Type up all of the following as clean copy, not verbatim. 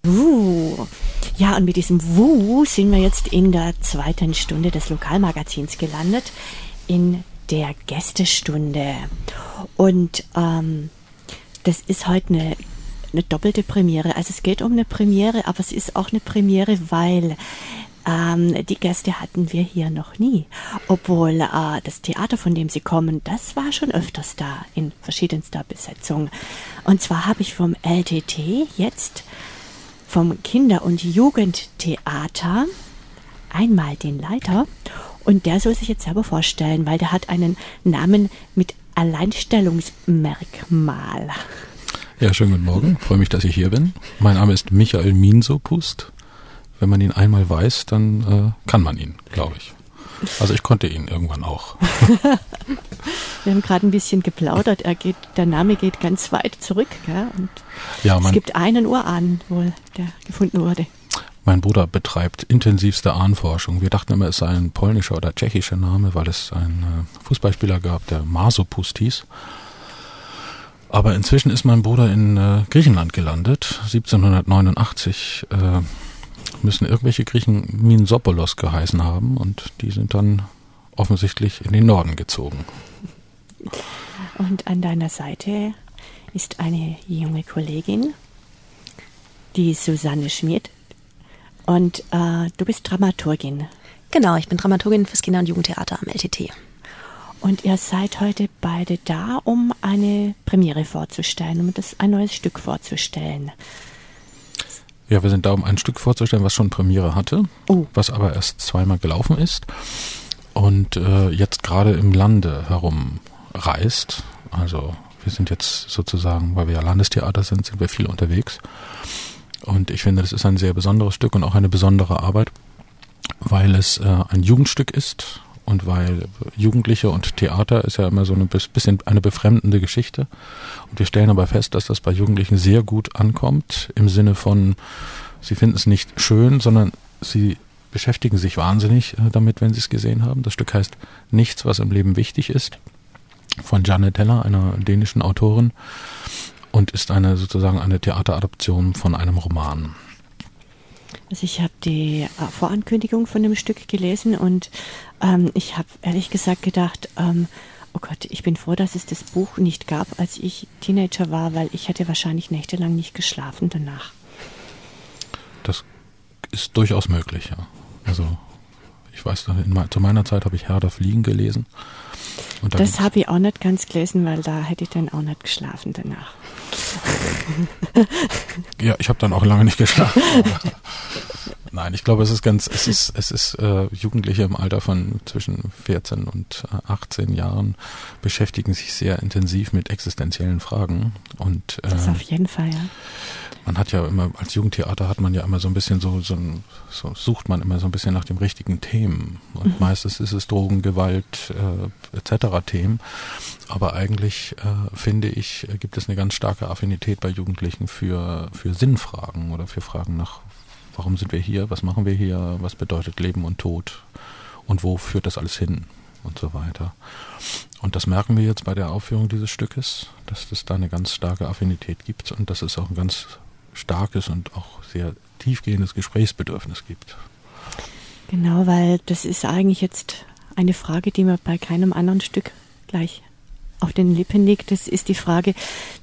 Ja, und mit diesem sind wir jetzt in der zweiten Stunde des Lokalmagazins gelandet, in der Gästestunde. Und das ist heute eine doppelte Premiere. Also es geht um eine Premiere, aber es ist auch eine Premiere, weil die Gäste hatten wir hier noch nie. Obwohl das Theater, von dem sie kommen, das war schon öfters da, in verschiedenster Besetzung. Und zwar habe ich vom LTT jetzt vom Kinder- und Jugendtheater einmal den Leiter und der soll sich jetzt selber vorstellen, weil der hat einen Namen mit Alleinstellungsmerkmal. Ja, schönen guten Morgen. Ich freue mich, dass ich hier bin. Mein Name ist Michael Minsopust. Wenn man ihn einmal weiß, dann kann man ihn, glaube ich. Also ich konnte ihn irgendwann auch. Wir haben gerade ein bisschen geplaudert. Der Name geht ganz weit zurück. Gell? Und ja, es gibt einen Urahn wohl, der gefunden wurde. Mein Bruder betreibt intensivste Ahnenforschung. Wir dachten immer, es sei ein polnischer oder tschechischer Name, weil es einen Fußballspieler gab, der Masopust hieß. Aber inzwischen ist mein Bruder in Griechenland gelandet. 1789 müssen irgendwelche Griechen Minsopoulos geheißen haben und die sind dann offensichtlich in den Norden gezogen. Und an deiner Seite ist eine junge Kollegin, die Susanne Schmidt, und du bist Dramaturgin. Genau, ich bin Dramaturgin fürs Kinder- und Jugendtheater am LTT. Und ihr seid heute beide da, um eine Premiere vorzustellen, um ein neues Stück vorzustellen. Ja, wir sind da, um ein Stück vorzustellen, was schon Premiere hatte, was aber erst zweimal gelaufen ist und jetzt gerade im Lande herumreist. Also wir sind jetzt sozusagen, weil wir ja Landestheater sind wir viel unterwegs. Und ich finde, das ist ein sehr besonderes Stück und auch eine besondere Arbeit, weil es ein Jugendstück ist und weil Jugendliche und Theater ist ja immer so ein bisschen eine befremdende Geschichte. Und wir stellen aber fest, dass das bei Jugendlichen sehr gut ankommt, im Sinne von, sie finden es nicht schön, sondern sie beschäftigen sich wahnsinnig damit, wenn sie es gesehen haben. Das Stück heißt Nichts, was im Leben wichtig ist, von Janet Heller, einer dänischen Autorin, und ist sozusagen eine Theateradaption von einem Roman. Also ich habe die Vorankündigung von dem Stück gelesen und ich habe ehrlich gesagt gedacht, oh Gott, ich bin froh, dass es das Buch nicht gab, als ich Teenager war, weil ich hätte wahrscheinlich nächtelang nicht geschlafen danach. Das ist durchaus möglich, ja. Also ich weiß, zu meiner Zeit habe ich Herr der Fliegen gelesen. Und das habe ich auch nicht ganz gelesen, weil da hätte ich dann auch nicht geschlafen danach. Ja, ich habe dann auch lange nicht geschlafen. Nein, ich glaube, es ist Jugendliche im Alter von zwischen 14 und 18 Jahren beschäftigen sich sehr intensiv mit existenziellen Fragen. Und das auf jeden Fall, ja. Man hat ja immer, als Jugendtheater hat man ja immer so ein bisschen sucht man immer so ein bisschen nach dem richtigen Themen. Und meistens ist es Drogen, Gewalt, etc. Themen. Aber eigentlich, finde ich, gibt es eine ganz starke Affinität bei Jugendlichen für Sinnfragen oder für Fragen nach, warum sind wir hier, was machen wir hier, was bedeutet Leben und Tod und wo führt das alles hin und so weiter. Und das merken wir jetzt bei der Aufführung dieses Stückes, dass es da eine ganz starke Affinität gibt und dass es auch ein ganz starkes und auch sehr tiefgehendes Gesprächsbedürfnis gibt. Genau, weil das ist eigentlich jetzt eine Frage, die mir bei keinem anderen Stück gleich auf den Lippen liegt. Das ist die Frage,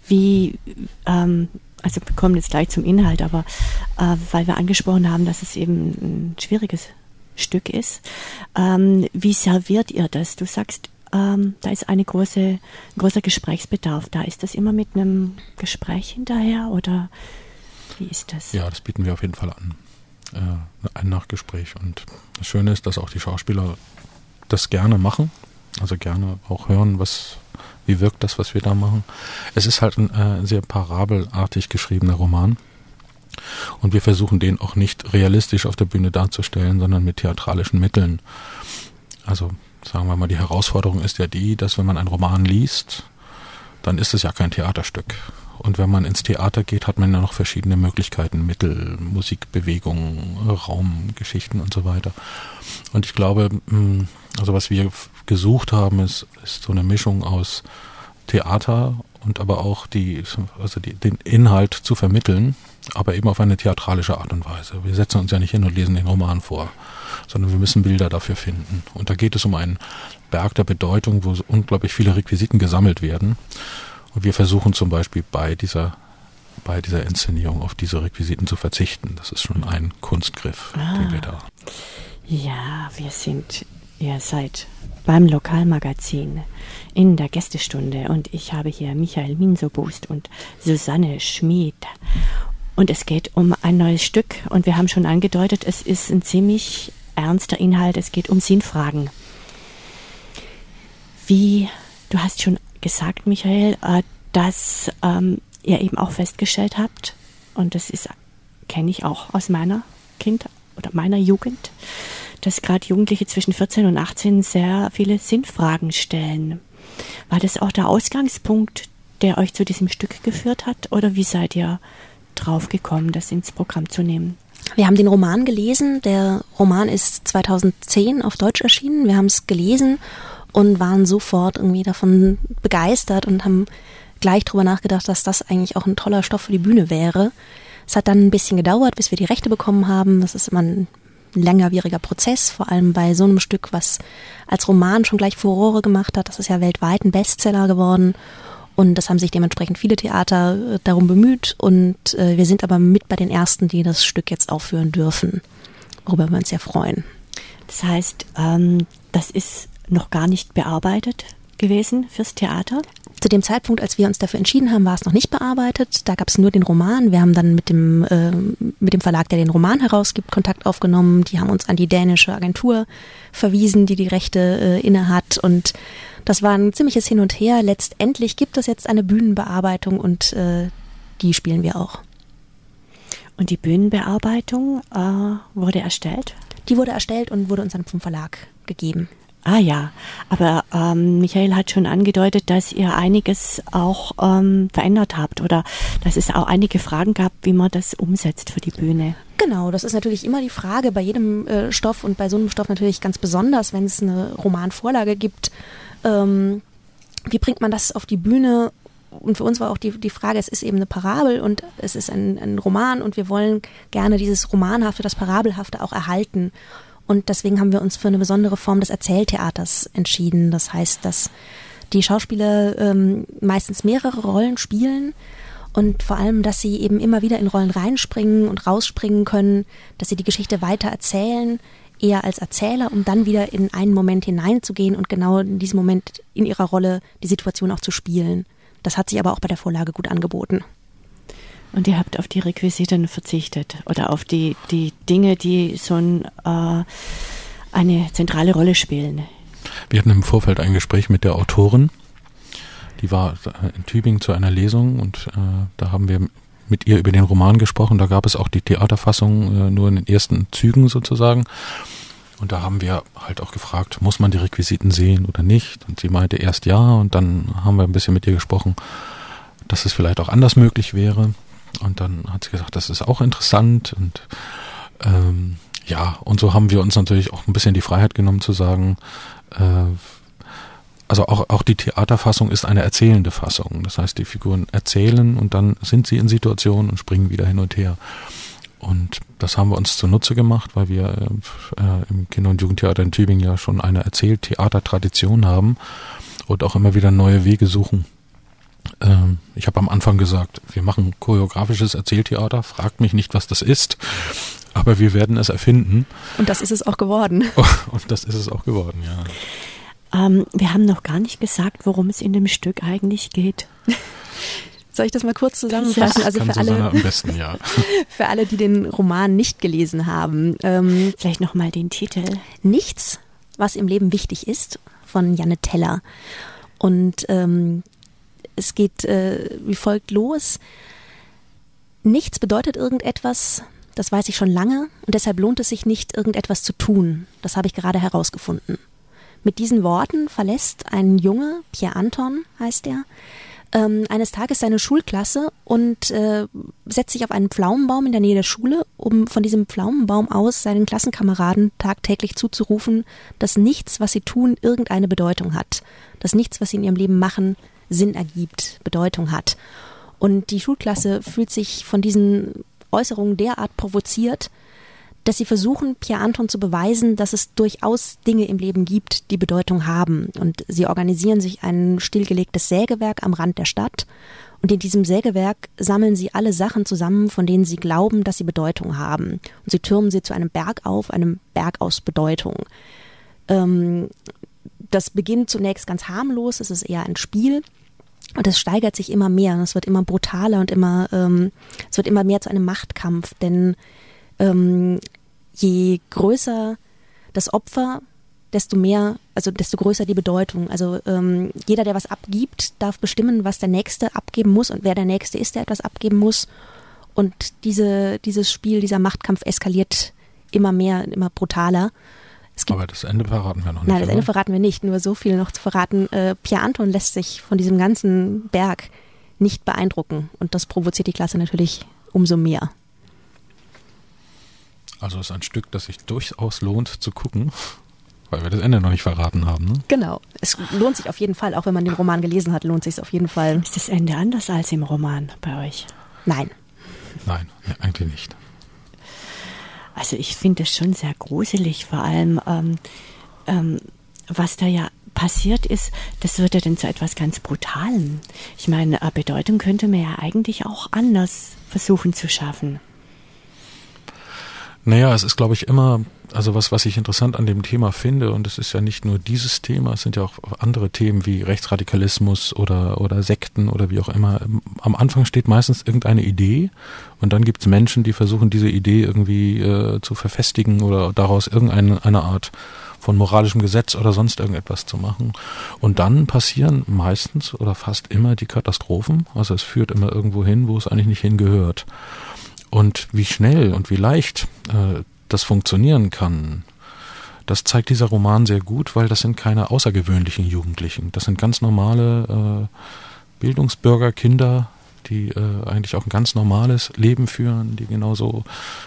also wir kommen jetzt gleich zum Inhalt, aber weil wir angesprochen haben, dass es eben ein schwieriges Stück ist, wie serviert ihr das? Du sagst, da ist ein großer Gesprächsbedarf da. Ist das immer mit einem Gespräch hinterher oder wie ist das? Ja, das bieten wir auf jeden Fall an. Ein Nachgespräch. Und das Schöne ist, dass auch die Schauspieler das gerne machen, also gerne auch hören, wie wirkt das, was wir da machen. Es ist halt ein sehr parabelartig geschriebener Roman und wir versuchen den auch nicht realistisch auf der Bühne darzustellen, sondern mit theatralischen Mitteln. Also sagen wir mal, die Herausforderung ist ja die, dass wenn man einen Roman liest, dann ist es ja kein Theaterstück. Und wenn man ins Theater geht, hat man ja noch verschiedene Möglichkeiten, Mittel, Musik, Bewegung, Raum, Geschichten und so weiter. Und ich glaube, also was wir gesucht haben, ist so eine Mischung aus Theater und aber auch den Inhalt zu vermitteln aber eben auf eine theatralische Art und Weise. Wir setzen uns ja nicht hin und lesen den Roman vor, sondern wir müssen Bilder dafür finden. Und da geht es um einen Berg der Bedeutung, wo unglaublich viele Requisiten gesammelt werden. Und wir versuchen zum Beispiel bei dieser Inszenierung auf diese Requisiten zu verzichten. Das ist schon ein Kunstgriff, den wir da... Ja, ihr seid beim Lokalmagazin in der Gästestunde und ich habe hier Michael Minsobust und Susanne Schmid. Und es geht um ein neues Stück und wir haben schon angedeutet, es ist ein ziemlich ernster Inhalt, es geht um Sinnfragen. Du hast schon gesagt, Michael, dass ihr eben auch festgestellt habt, und das kenne ich auch aus meiner Kindheit oder meiner Jugend, dass gerade Jugendliche zwischen 14 und 18 sehr viele Sinnfragen stellen. War das auch der Ausgangspunkt, der euch zu diesem Stück geführt hat, oder wie seid ihr drauf gekommen, das ins Programm zu nehmen? Wir haben den Roman gelesen. Der Roman ist 2010 auf Deutsch erschienen. Wir haben es gelesen und waren sofort irgendwie davon begeistert und haben gleich drüber nachgedacht, dass das eigentlich auch ein toller Stoff für die Bühne wäre. Es hat dann ein bisschen gedauert, bis wir die Rechte bekommen haben. Das ist immer ein längerwieriger Prozess, vor allem bei so einem Stück, was als Roman schon gleich Furore gemacht hat. Das ist ja weltweit ein Bestseller geworden und das haben sich dementsprechend viele Theater darum bemüht und wir sind aber mit bei den Ersten, die das Stück jetzt aufführen dürfen, worüber wir uns sehr freuen. Das heißt, das ist noch gar nicht bearbeitet gewesen fürs Theater? Zu dem Zeitpunkt, als wir uns dafür entschieden haben, war es noch nicht bearbeitet. Da gab es nur den Roman. Wir haben dann mit dem Verlag, der den Roman herausgibt, Kontakt aufgenommen. Die haben uns an die dänische Agentur verwiesen, die Rechte innehat. Und das war ein ziemliches Hin und Her. Letztendlich gibt es jetzt eine Bühnenbearbeitung und die spielen wir auch. Und die Bühnenbearbeitung wurde erstellt? Die wurde erstellt und wurde uns dann vom Verlag gegeben. Ah ja, aber Michael hat schon angedeutet, dass ihr einiges auch verändert habt oder dass es auch einige Fragen gab, wie man das umsetzt für die Bühne. Genau, das ist natürlich immer die Frage bei jedem Stoff und bei so einem Stoff natürlich ganz besonders, wenn es eine Romanvorlage gibt. Wie bringt man das auf die Bühne? Und für uns war auch die Frage, es ist eben eine Parabel und es ist ein Roman und wir wollen gerne dieses Romanhafte, das Parabelhafte auch erhalten. Und deswegen haben wir uns für eine besondere Form des Erzähltheaters entschieden. Das heißt, dass die Schauspieler meistens mehrere Rollen spielen und vor allem, dass sie eben immer wieder in Rollen reinspringen und rausspringen können, dass sie die Geschichte weiter erzählen, eher als Erzähler, um dann wieder in einen Moment hineinzugehen und genau in diesem Moment in ihrer Rolle die Situation auch zu spielen. Das hat sich aber auch bei der Vorlage gut angeboten. Und ihr habt auf die Requisiten verzichtet oder auf die Dinge, die so eine zentrale Rolle spielen. Wir hatten im Vorfeld ein Gespräch mit der Autorin. Die war in Tübingen zu einer Lesung und da haben wir mit ihr über den Roman gesprochen. Da gab es auch die Theaterfassung nur in den ersten Zügen sozusagen. Und da haben wir halt auch gefragt, muss man die Requisiten sehen oder nicht? Und sie meinte erst ja und dann haben wir ein bisschen mit ihr gesprochen, dass es vielleicht auch anders möglich wäre. Und dann hat sie gesagt, das ist auch interessant und und so haben wir uns natürlich auch ein bisschen die Freiheit genommen zu sagen, also auch die Theaterfassung ist eine erzählende Fassung. Das heißt, die Figuren erzählen und dann sind sie in Situationen und springen wieder hin und her. Und das haben wir uns zunutze gemacht, weil wir im Kinder- und Jugendtheater in Tübingen ja schon eine Erzähltheatertradition haben und auch immer wieder neue Wege suchen. Ich habe am Anfang gesagt, wir machen choreografisches Erzähltheater, fragt mich nicht, was das ist, aber wir werden es erfinden. Und das ist es auch geworden. Und das ist es auch geworden, ja. Wir haben noch gar nicht gesagt, worum es in dem Stück eigentlich geht. Soll ich das mal kurz zusammenfassen? Ja, also für alle, am besten, ja. Für alle, die den Roman nicht gelesen haben. Vielleicht nochmal den Titel. Nichts, was im Leben wichtig ist, von Janne Teller. Und es geht wie folgt los. Nichts bedeutet irgendetwas, das weiß ich schon lange und deshalb lohnt es sich nicht, irgendetwas zu tun. Das habe ich gerade herausgefunden. Mit diesen Worten verlässt ein Junge, Pierre Anton heißt er, eines Tages seine Schulklasse und setzt sich auf einen Pflaumenbaum in der Nähe der Schule, um von diesem Pflaumenbaum aus seinen Klassenkameraden tagtäglich zuzurufen, dass nichts, was sie tun, irgendeine Bedeutung hat. Dass nichts, was sie in ihrem Leben machen, Sinn ergibt, Bedeutung hat. Und die Schulklasse fühlt sich von diesen Äußerungen derart provoziert, dass sie versuchen, Pierre Anton zu beweisen, dass es durchaus Dinge im Leben gibt, die Bedeutung haben. Und sie organisieren sich ein stillgelegtes Sägewerk am Rand der Stadt. Und in diesem Sägewerk sammeln sie alle Sachen zusammen, von denen sie glauben, dass sie Bedeutung haben. Und sie türmen sie zu einem Berg auf, einem Berg aus Bedeutung. Das beginnt zunächst ganz harmlos, es ist eher ein Spiel. Und es steigert sich immer mehr. Und es wird immer brutaler und es wird immer mehr zu einem Machtkampf. Denn je größer das Opfer, desto größer die Bedeutung. Also jeder, der was abgibt, darf bestimmen, was der Nächste abgeben muss und wer der Nächste ist, der etwas abgeben muss. Und dieses Spiel, dieser Machtkampf eskaliert immer mehr, immer brutaler. Aber das Ende verraten wir noch nicht. Nein, das Ende verraten wir nicht. Nur so viel noch zu verraten. Pierre Anton lässt sich von diesem ganzen Berg nicht beeindrucken. Und das provoziert die Klasse natürlich umso mehr. Also es ist ein Stück, das sich durchaus lohnt zu gucken, weil wir das Ende noch nicht verraten haben. Ne? Genau. Es lohnt sich auf jeden Fall, auch wenn man den Roman gelesen hat, lohnt sich es auf jeden Fall. Ist das Ende anders als im Roman bei euch? Nein. Nein, eigentlich nicht. Also ich finde das schon sehr gruselig, vor allem was da ja passiert ist, das wird ja dann zu etwas ganz Brutalem. Ich meine, Bedeutung könnte man ja eigentlich auch anders versuchen zu schaffen. Naja, es ist, glaube ich, immer, also was ich interessant an dem Thema finde, und es ist ja nicht nur dieses Thema, es sind ja auch andere Themen wie Rechtsradikalismus oder Sekten oder wie auch immer. Am Anfang steht meistens irgendeine Idee und dann gibt es Menschen, die versuchen, diese Idee irgendwie zu verfestigen oder daraus irgendeine Art von moralischem Gesetz oder sonst irgendetwas zu machen. Und dann passieren meistens oder fast immer die Katastrophen. Also es führt immer irgendwo hin, wo es eigentlich nicht hingehört. Und wie schnell und wie leicht das funktionieren kann, das zeigt dieser Roman sehr gut, weil das sind keine außergewöhnlichen Jugendlichen. Das sind ganz normale Bildungsbürger, Kinder, die eigentlich auch ein ganz normales Leben führen, die genauso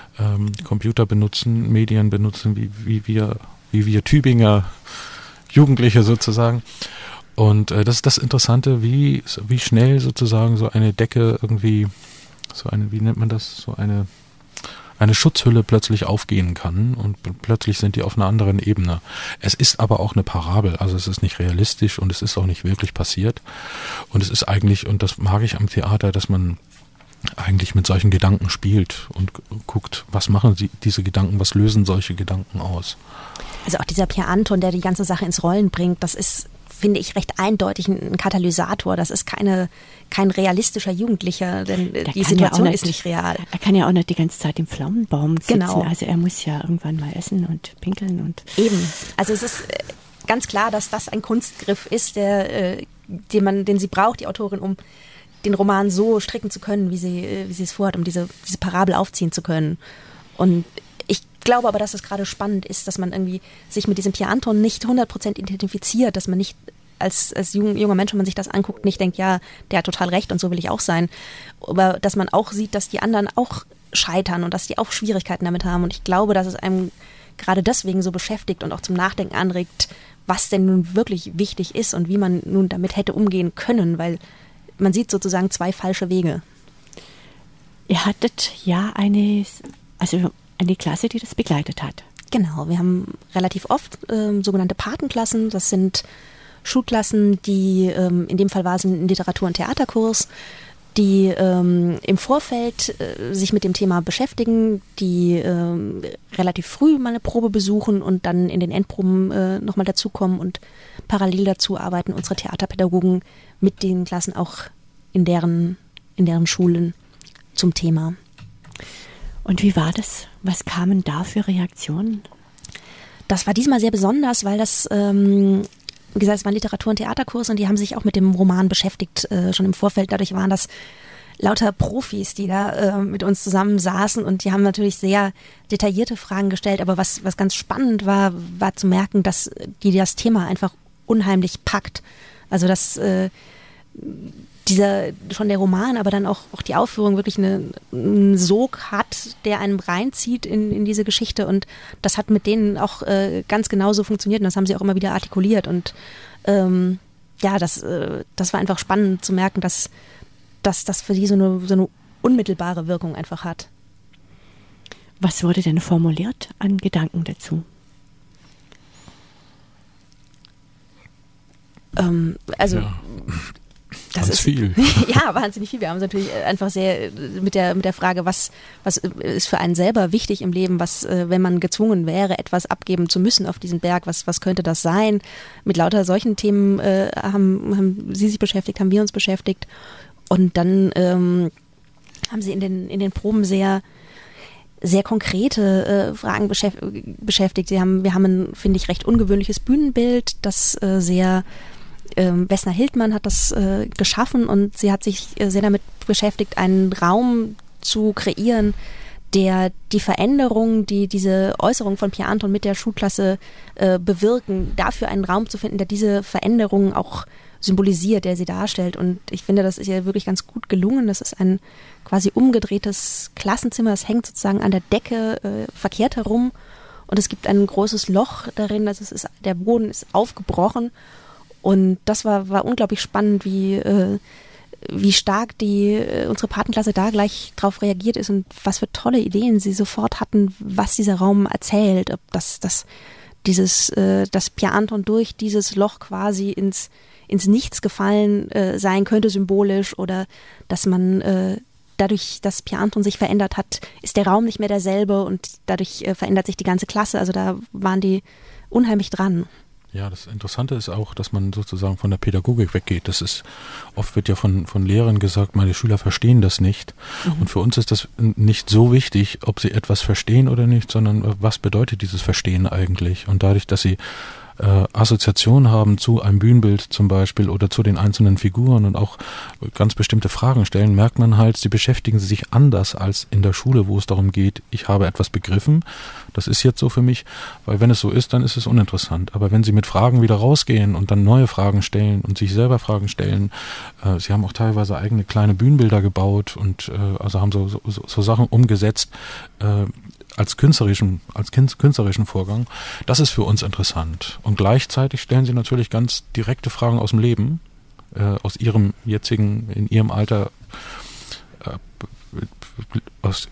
Computer benutzen, Medien benutzen, wie wir Tübinger Jugendliche sozusagen. Und das ist das Interessante, wie schnell sozusagen so eine Decke irgendwie wie nennt man das, so eine Schutzhülle plötzlich aufgehen kann und plötzlich sind die auf einer anderen Ebene. Es ist aber auch eine Parabel, also es ist nicht realistisch und es ist auch nicht wirklich passiert. Und es ist eigentlich, und das mag ich am Theater, dass man eigentlich mit solchen Gedanken spielt und guckt, was machen diese Gedanken, was lösen solche Gedanken aus. Also auch dieser Pierre Anton, der die ganze Sache ins Rollen bringt, das ist, finde ich, recht eindeutig ein Katalysator. Das ist kein realistischer Jugendlicher, denn die Situation ist nicht real. Er kann ja auch nicht die ganze Zeit im Pflaumenbaum sitzen. Genau. Also er muss ja irgendwann mal essen und pinkeln. Und eben. Also es ist ganz klar, dass das ein Kunstgriff ist, den sie braucht, die Autorin, um den Roman so stricken zu können, wie sie es vorhat, um diese Parabel aufziehen zu können. Und ich glaube aber, dass es gerade spannend ist, dass man irgendwie sich mit diesem Pierre Anton nicht 100% identifiziert, dass man nicht als junger Mensch, wenn man sich das anguckt, nicht denkt, ja, der hat total recht und so will ich auch sein. Aber dass man auch sieht, dass die anderen auch scheitern und dass die auch Schwierigkeiten damit haben. Und ich glaube, dass es einem gerade deswegen so beschäftigt und auch zum Nachdenken anregt, was denn nun wirklich wichtig ist und wie man nun damit hätte umgehen können, weil man sieht sozusagen zwei falsche Wege. Ihr hattet ja eine Klasse, die das begleitet hat. Genau, wir haben relativ oft sogenannte Patenklassen. Das sind Schulklassen, die, in dem Fall war es ein Literatur- und Theaterkurs, die im Vorfeld sich mit dem Thema beschäftigen, die relativ früh mal eine Probe besuchen und dann in den Endproben nochmal dazukommen und parallel dazu arbeiten unsere Theaterpädagogen mit den Klassen auch in deren Schulen zum Thema. Und wie war das? Was kamen da für Reaktionen? Das war diesmal sehr besonders, weil das, wie gesagt, es war ein Literatur- und Theaterkurs und die haben sich auch mit dem Roman beschäftigt, schon im Vorfeld. Dadurch waren das lauter Profis, die da mit uns zusammen saßen und die haben natürlich sehr detaillierte Fragen gestellt. Aber was ganz spannend war zu merken, dass die das Thema einfach unheimlich packt. Also dass schon der Roman, aber dann auch die Aufführung wirklich einen Sog hat, der einem reinzieht in diese Geschichte und das hat mit denen auch ganz genauso funktioniert und das haben sie auch immer wieder artikuliert und das war einfach spannend zu merken, dass das für die so eine unmittelbare Wirkung einfach hat. Was wurde denn formuliert an Gedanken dazu? Das ist viel. Ja, wahnsinnig viel. Wir haben uns natürlich einfach sehr mit der Frage, was ist für einen selber wichtig im Leben, was, wenn man gezwungen wäre, etwas abgeben zu müssen auf diesem Berg, was könnte das sein? Mit lauter solchen Themen haben Sie sich beschäftigt, haben wir uns beschäftigt. Und dann haben Sie in den Proben sehr konkrete Fragen beschäftigt. Wir haben ein, finde ich, recht ungewöhnliches Bühnenbild, das Vesna Hildmann hat das geschaffen und sie hat sich sehr damit beschäftigt, einen Raum zu kreieren, der die Veränderungen, die diese Äußerungen von Pierre Anton mit der Schulklasse bewirken, dafür einen Raum zu finden, der diese Veränderungen auch symbolisiert, der sie darstellt. Und ich finde, das ist ja wirklich ganz gut gelungen. Das ist ein quasi umgedrehtes Klassenzimmer. Es hängt sozusagen an der Decke verkehrt herum und es gibt ein großes Loch darin. Also der Boden ist aufgebrochen. Und das war unglaublich spannend, wie stark unsere Patenklasse da gleich drauf reagiert ist und was für tolle Ideen sie sofort hatten, was dieser Raum erzählt. Ob dass Pierre Anton durch dieses Loch quasi ins Nichts gefallen sein könnte, symbolisch, oder dass man dadurch, dass Pierre Anton sich verändert hat, ist der Raum nicht mehr derselbe und dadurch verändert sich die ganze Klasse. Also da waren die unheimlich dran. Ja, das Interessante ist auch, dass man sozusagen von der Pädagogik weggeht. Oft wird ja von Lehrern gesagt, meine Schüler verstehen das nicht. Und für uns ist das nicht so wichtig, ob sie etwas verstehen oder nicht, sondern was bedeutet dieses Verstehen eigentlich? Und dadurch, dass sie Assoziationen haben zu einem Bühnenbild zum Beispiel oder zu den einzelnen Figuren und auch ganz bestimmte Fragen stellen, merkt man halt, sie beschäftigen sich anders als in der Schule, wo es darum geht, ich habe etwas begriffen, das ist jetzt so für mich, weil wenn es so ist, dann ist es uninteressant. Aber wenn sie mit Fragen wieder rausgehen und dann neue Fragen stellen und sich selber Fragen stellen, sie haben auch teilweise eigene kleine Bühnenbilder gebaut und also haben so Sachen umgesetzt, als künstlerischen Vorgang, das ist für uns interessant. Und gleichzeitig stellen sie natürlich ganz direkte Fragen aus dem Leben, aus ihrem jetzigen, in ihrem Alter, aus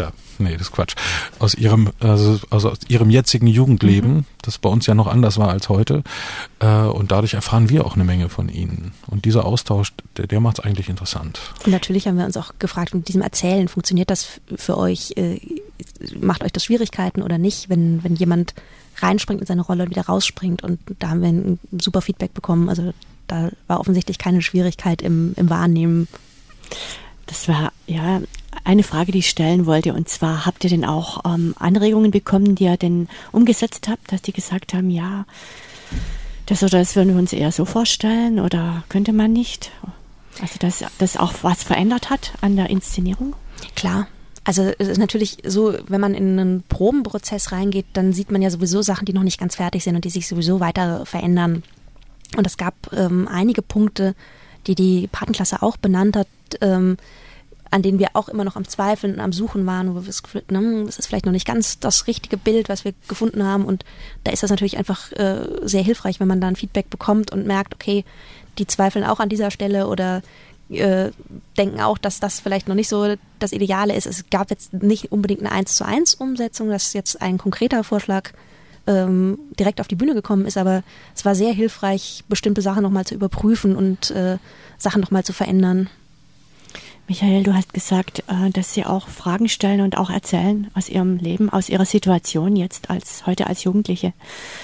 ihrem jetzigen Jugendleben, das bei uns ja noch anders war als heute, und dadurch erfahren wir auch eine Menge von ihnen. Und dieser Austausch, der macht es eigentlich interessant. Und natürlich haben wir uns auch gefragt, mit diesem Erzählen, funktioniert das für euch, macht euch das Schwierigkeiten oder nicht, wenn jemand reinspringt in seine Rolle und wieder rausspringt, und da haben wir ein super Feedback bekommen, also da war offensichtlich keine Schwierigkeit im Wahrnehmen. Das war ja eine Frage, die ich stellen wollte, und zwar, habt ihr denn auch Anregungen bekommen, die ihr denn umgesetzt habt, dass die gesagt haben, ja, das würden wir uns eher so vorstellen oder könnte man nicht? Also dass das auch was verändert hat an der Inszenierung? Klar. Also es ist natürlich so, wenn man in einen Probenprozess reingeht, dann sieht man ja sowieso Sachen, die noch nicht ganz fertig sind und die sich sowieso weiter verändern. Und es gab einige Punkte, die Patenklasse auch benannt hat, an denen wir auch immer noch am Zweifeln und am Suchen waren, wo wir das Gefühl hatten, das ist vielleicht noch nicht ganz das richtige Bild, was wir gefunden haben. Und da ist das natürlich einfach sehr hilfreich, wenn man da ein Feedback bekommt und merkt, okay, die zweifeln auch an dieser Stelle oder denken auch, dass das vielleicht noch nicht so das Ideale ist. Es gab jetzt nicht unbedingt eine 1:1 Umsetzung, dass jetzt ein konkreter Vorschlag direkt auf die Bühne gekommen ist, aber es war sehr hilfreich, bestimmte Sachen nochmal zu überprüfen und Sachen nochmal zu verändern. Michael, du hast gesagt, dass Sie auch Fragen stellen und auch erzählen aus Ihrem Leben, aus Ihrer Situation jetzt heute als Jugendliche.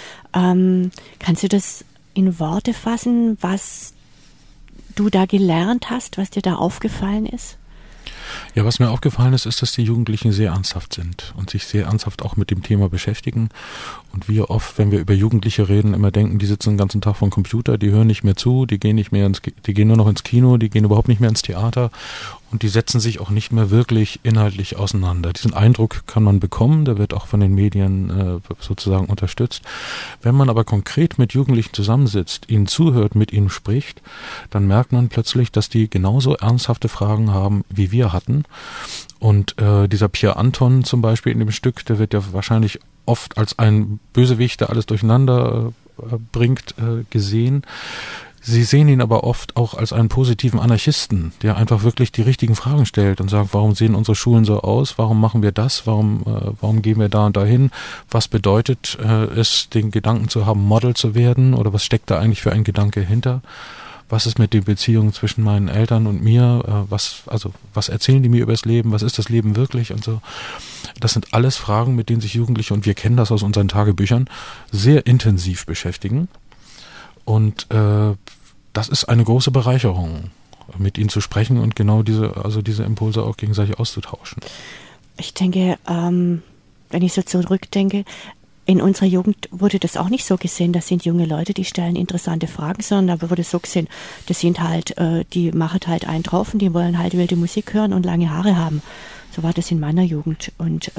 Kannst du das in Worte fassen, was du da gelernt hast, was dir da aufgefallen ist? Ja, was mir aufgefallen ist, dass die Jugendlichen sehr ernsthaft sind und sich sehr ernsthaft auch mit dem Thema beschäftigen. Und wir oft, wenn wir über Jugendliche reden, immer denken, die sitzen den ganzen Tag vor dem Computer, die hören nicht mehr zu, die gehen nur noch ins Kino, die gehen überhaupt nicht mehr ins Theater und die setzen sich auch nicht mehr wirklich inhaltlich auseinander. Diesen Eindruck kann man bekommen, der wird auch von den Medien sozusagen unterstützt. Wenn man aber konkret mit Jugendlichen zusammensitzt, ihnen zuhört, mit ihnen spricht, dann merkt man plötzlich, dass die genauso ernsthafte Fragen haben, wie wir hatten. Und dieser Pierre Anton zum Beispiel in dem Stück, der wird ja wahrscheinlich oft als ein Bösewicht, der alles durcheinander bringt, gesehen. Sie sehen ihn aber oft auch als einen positiven Anarchisten, der einfach wirklich die richtigen Fragen stellt und sagt, warum sehen unsere Schulen so aus? Warum machen wir das? Warum gehen wir da und dahin? Was bedeutet es, den Gedanken zu haben, Model zu werden? Oder was steckt da eigentlich für ein Gedanke hinter? Was ist mit den Beziehungen zwischen meinen Eltern und mir? Was erzählen die mir über das Leben? Was ist das Leben wirklich? Und so. Das sind alles Fragen, mit denen sich Jugendliche, und wir kennen das aus unseren Tagebüchern, sehr intensiv beschäftigen. Und das ist eine große Bereicherung, mit ihnen zu sprechen und genau diese Impulse auch gegenseitig auszutauschen. Ich denke, wenn ich so zurückdenke, in unserer Jugend wurde das auch nicht so gesehen, das sind junge Leute, die stellen interessante Fragen, sondern da wurde so gesehen, das sind halt, die machen halt einen drauf und die wollen halt wilde Musik hören und lange Haare haben. So war das in meiner Jugend. Und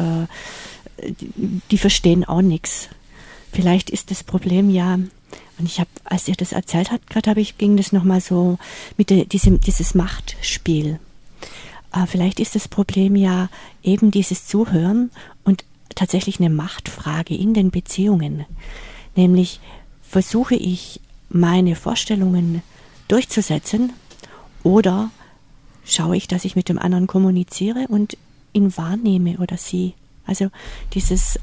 die verstehen auch nichts. Vielleicht ist das Problem ja, und ich habe, als ihr das erzählt habt, ging das nochmal so mit dieses Machtspiel. Vielleicht ist das Problem ja eben dieses Zuhören und tatsächlich eine Machtfrage in den Beziehungen. Nämlich, versuche ich, meine Vorstellungen durchzusetzen oder schaue ich, dass ich mit dem anderen kommuniziere und ihn wahrnehme oder sie. Also dieses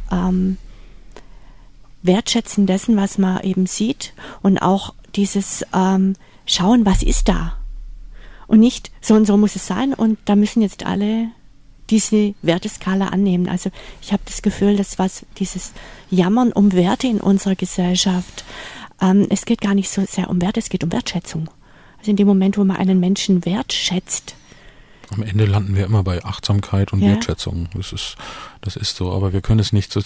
Wertschätzen dessen, was man eben sieht und auch dieses Schauen, was ist da? Und nicht, so und so muss es sein und da müssen jetzt alle diese Werteskala annehmen. Also ich habe das Gefühl, dass dieses Jammern um Werte in unserer Gesellschaft, es geht gar nicht so sehr um Werte, es geht um Wertschätzung. Also in dem Moment, wo man einen Menschen wertschätzt. Am Ende landen wir immer bei Achtsamkeit und Wertschätzung. Das ist so, aber wir können es nicht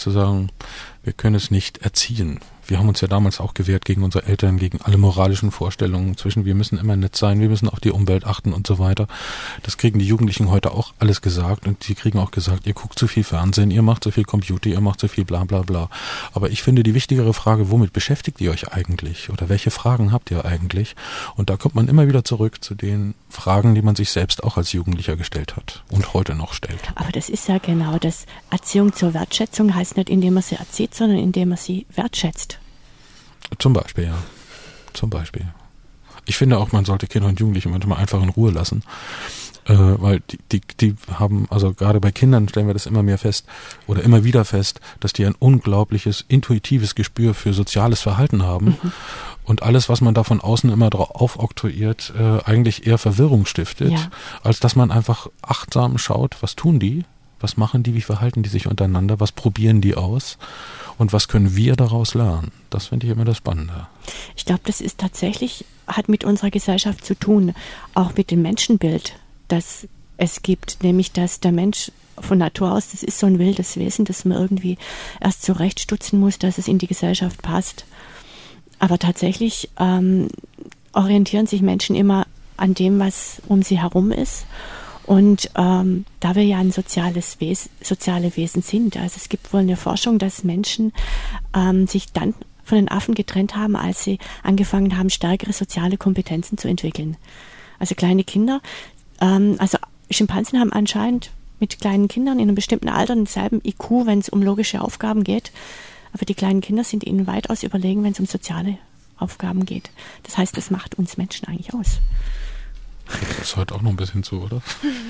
erziehen. Wir haben uns ja damals auch gewehrt gegen unsere Eltern, gegen alle moralischen Vorstellungen zwischen, wir müssen immer nett sein, wir müssen auf die Umwelt achten und so weiter. Das kriegen die Jugendlichen heute auch alles gesagt und sie kriegen auch gesagt, ihr guckt zu viel Fernsehen, ihr macht zu viel Computer, ihr macht zu viel bla bla bla. Aber ich finde die wichtigere Frage, womit beschäftigt ihr euch eigentlich? Oder welche Fragen habt ihr eigentlich? Und da kommt man immer wieder zurück zu den Fragen, die man sich selbst auch als Jugendlicher gestellt hat und heute noch stellt. Aber das ist ja genau das. Erziehung zur Wertschätzung heißt nicht, indem man sie erzieht, sondern indem man sie wertschätzt. Zum Beispiel, ja. Zum Beispiel. Ich finde auch, man sollte Kinder und Jugendliche manchmal einfach in Ruhe lassen, weil die haben, also gerade bei Kindern stellen wir das immer mehr fest oder immer wieder fest, dass die ein unglaubliches, intuitives Gespür für soziales Verhalten haben und alles, was man da von außen immer drauf aufoktroyiert, eigentlich eher Verwirrung stiftet, als dass man einfach achtsam schaut, was tun die, was machen die, wie verhalten die sich untereinander, was probieren die aus und was können wir daraus lernen. Das finde ich immer das Spannende. Ich glaube, das ist tatsächlich, hat mit unserer Gesellschaft zu tun, auch mit dem Menschenbild, das es gibt, nämlich dass der Mensch von Natur aus, das ist so ein wildes Wesen, das man irgendwie erst zurechtstutzen muss, dass es in die Gesellschaft passt. Aber tatsächlich orientieren sich Menschen immer an dem, was um sie herum ist. Und da wir ja ein soziale Wesen sind, also es gibt wohl eine Forschung, dass Menschen sich dann von den Affen getrennt haben, als sie angefangen haben, stärkere soziale Kompetenzen zu entwickeln. Also kleine Kinder, also Schimpansen haben anscheinend mit kleinen Kindern in einem bestimmten Alter denselben IQ, wenn es um logische Aufgaben geht, aber die kleinen Kinder sind ihnen weitaus überlegen, wenn es um soziale Aufgaben geht. Das heißt, das macht uns Menschen eigentlich aus. Das ist heute auch noch ein bisschen so, oder?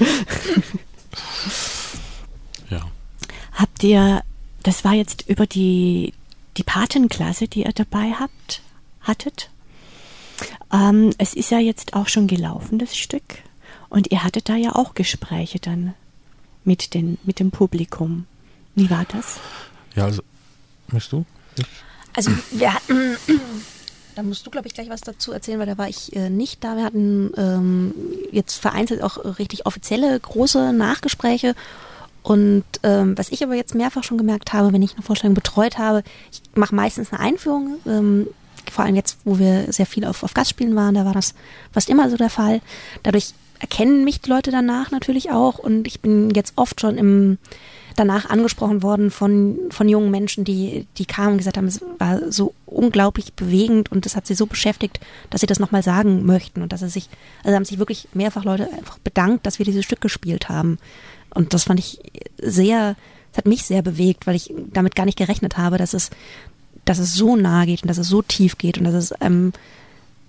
Ja. Habt ihr, das war jetzt über die Patenklasse, die ihr dabei hattet. Es ist ja jetzt auch schon gelaufen, das Stück. Und ihr hattet da ja auch Gespräche dann mit dem Publikum. Wie war das? Ja, also, möchtest du? Also wir hatten... Da musst du, glaube ich, gleich was dazu erzählen, weil da war ich nicht da. Wir hatten jetzt vereinzelt auch richtig offizielle große Nachgespräche. Und was ich aber jetzt mehrfach schon gemerkt habe, wenn ich eine Vorstellung betreut habe, ich mache meistens eine Einführung, vor allem jetzt, wo wir sehr viel auf Gastspielen waren, da war das fast immer so der Fall. Dadurch erkennen mich die Leute danach natürlich auch und ich bin jetzt oft schon danach angesprochen worden von jungen Menschen, die kamen und gesagt haben, es war so unglaublich bewegend und das hat sie so beschäftigt, dass sie das nochmal sagen möchten und dass also haben sich wirklich mehrfach Leute einfach bedankt, dass wir dieses Stück gespielt haben. Und das fand ich das hat mich sehr bewegt, weil ich damit gar nicht gerechnet habe, dass es so nah geht und dass es so tief geht und dass es